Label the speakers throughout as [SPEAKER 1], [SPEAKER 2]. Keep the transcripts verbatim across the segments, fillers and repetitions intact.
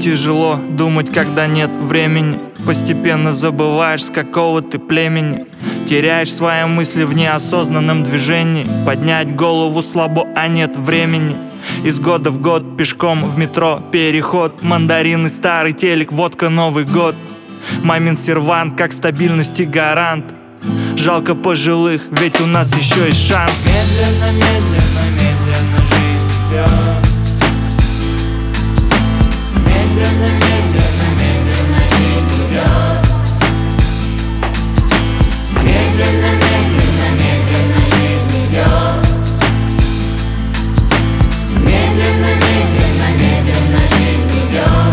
[SPEAKER 1] тяжело думать, когда нет времени. Постепенно забываешь, с какого ты племени. Теряешь свои мысли в неосознанном движении. Поднять голову слабо, а нет времени. Из года в год пешком в метро переход. Мандарины, старый телек, водка, Новый год. Мамин сервант, как стабильности гарант. Жалко пожилых, ведь у нас еще есть шанс.
[SPEAKER 2] Медленно, медленно, медленно жизнь идет. Медленно, медленно, медленно жизнь идет. Медленно, медленно, медленно жизнь идет. Медленно, медленно, медленно жизнь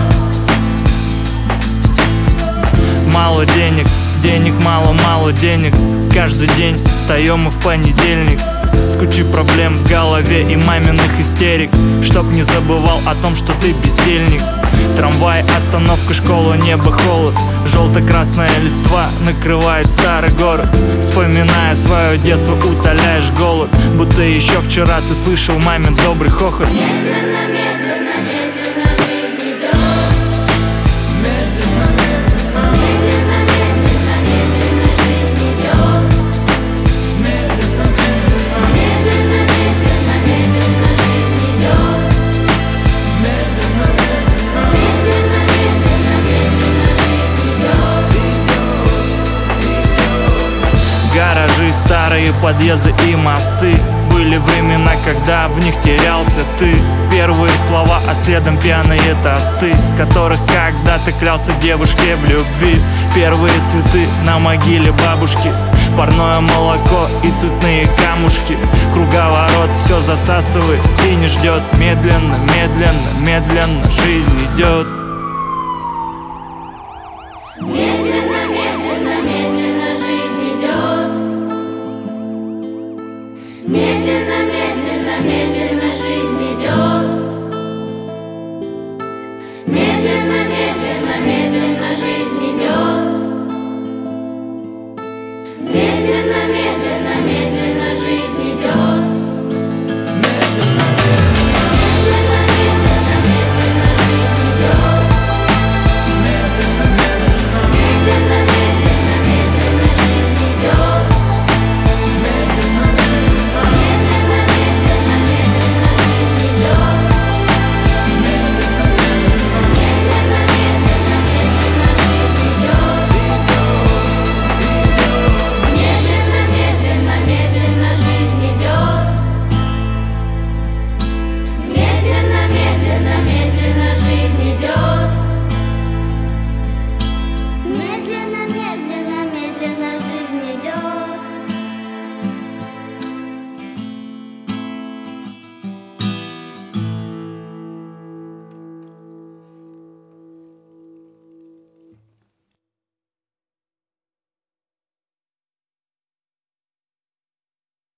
[SPEAKER 2] идет.
[SPEAKER 1] Мало денег, денег мало, мало денег. Каждый день встаем мы в понедельник. С кучей проблем в голове и маминых истерик. Чтоб не забывал о том, что ты бездельник. Трамвай, остановка, школа, небо, холод. Желто-красная листва накрывает старый город. Вспоминая свое детство, утоляешь голод. Будто еще вчера ты слышал мамин добрый хохот.
[SPEAKER 2] Медленно, медленно, медленно жизнь идет. Медленно, медленно, медленно, медленно жизнь идет. Медленно, медленно, медленно, медленно жизнь идет. Медленно, медленно, медленно, медленно жизнь идет.
[SPEAKER 1] Гаражи, старые подъезды и мосты. Были времена, когда в них терялся ты. Первые слова, а следом пьяные тосты, в которых когда-то клялся девушке в любви. Первые цветы на могиле бабушки, парное молоко и цветные камушки. Круговорот все засасывает и не ждет. Медленно, медленно, медленно жизнь идет.